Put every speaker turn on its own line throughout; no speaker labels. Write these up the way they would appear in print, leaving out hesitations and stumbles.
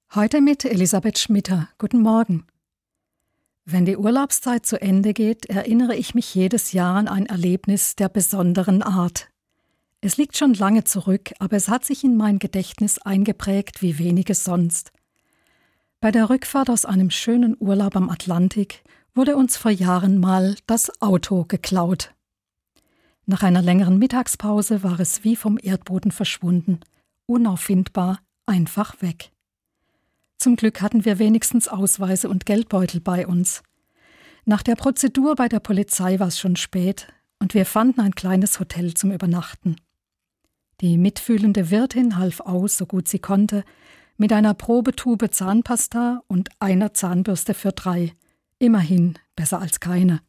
Heute mit Elisabeth Schmitter. Guten Morgen. Wenn die Urlaubszeit zu Ende geht, erinnere ich mich jedes Jahr an ein Erlebnis der besonderen Art. Es liegt schon lange zurück, aber es hat sich in mein Gedächtnis eingeprägt wie weniges sonst. Bei der Rückfahrt aus einem schönen Urlaub am Atlantik wurde uns vor Jahren mal das Auto geklaut. Nach einer längeren Mittagspause war es wie vom Erdboden verschwunden, unauffindbar, einfach weg. Zum Glück hatten wir wenigstens Ausweise und Geldbeutel bei uns. Nach der Prozedur bei der Polizei war es schon spät und wir fanden ein kleines Hotel zum Übernachten. Die mitfühlende Wirtin half aus, so gut sie konnte, mit einer Probetube Zahnpasta und einer Zahnbürste für 3. Immerhin besser als keine.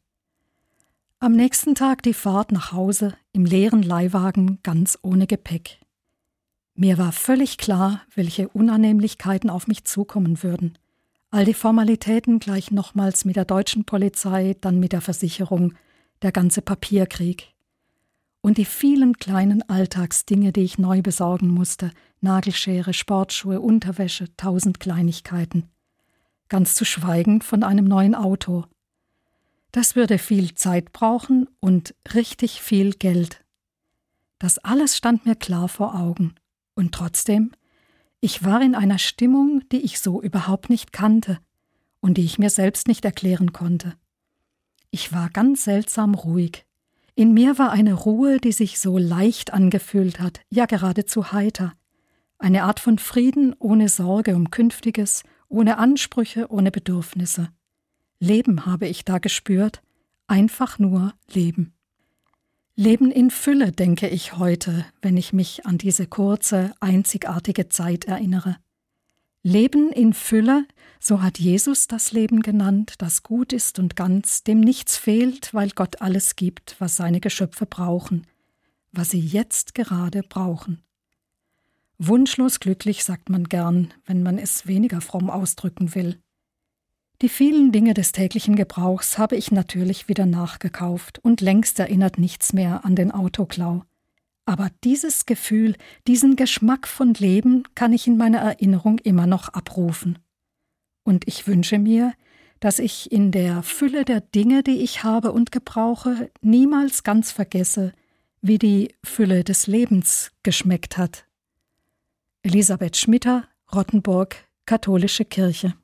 Am nächsten Tag die Fahrt nach Hause im leeren Leihwagen, ganz ohne Gepäck. Mir war völlig klar, welche Unannehmlichkeiten auf mich zukommen würden. All die Formalitäten gleich nochmals mit der deutschen Polizei, dann mit der Versicherung, der ganze Papierkrieg. Und die vielen kleinen Alltagsdinge, die ich neu besorgen musste, Nagelschere, Sportschuhe, Unterwäsche, 1000 Kleinigkeiten. Ganz zu schweigen von einem neuen Auto. Das würde viel Zeit brauchen und richtig viel Geld. Das alles stand mir klar vor Augen. Und trotzdem, ich war in einer Stimmung, die ich so überhaupt nicht kannte und die ich mir selbst nicht erklären konnte. Ich war ganz seltsam ruhig. In mir war eine Ruhe, die sich so leicht angefühlt hat, ja geradezu heiter. Eine Art von Frieden ohne Sorge um Künftiges, ohne Ansprüche, ohne Bedürfnisse. Leben habe ich da gespürt, einfach nur Leben. Leben in Fülle, denke ich heute, wenn ich mich an diese kurze, einzigartige Zeit erinnere. Leben in Fülle, so hat Jesus das Leben genannt, das gut ist und ganz, dem nichts fehlt, weil Gott alles gibt, was seine Geschöpfe brauchen, was sie jetzt gerade brauchen. Wunschlos glücklich sagt man gern, wenn man es weniger fromm ausdrücken will. Die vielen Dinge des täglichen Gebrauchs habe ich natürlich wieder nachgekauft und längst erinnert nichts mehr an den Autoklau. Aber dieses Gefühl, diesen Geschmack von Leben kann ich in meiner Erinnerung immer noch abrufen. Und ich wünsche mir, dass ich in der Fülle der Dinge, die ich habe und gebrauche, niemals ganz vergesse, wie die Fülle des Lebens geschmeckt hat. Elisabeth Schmitter, Rottenburg, Katholische Kirche.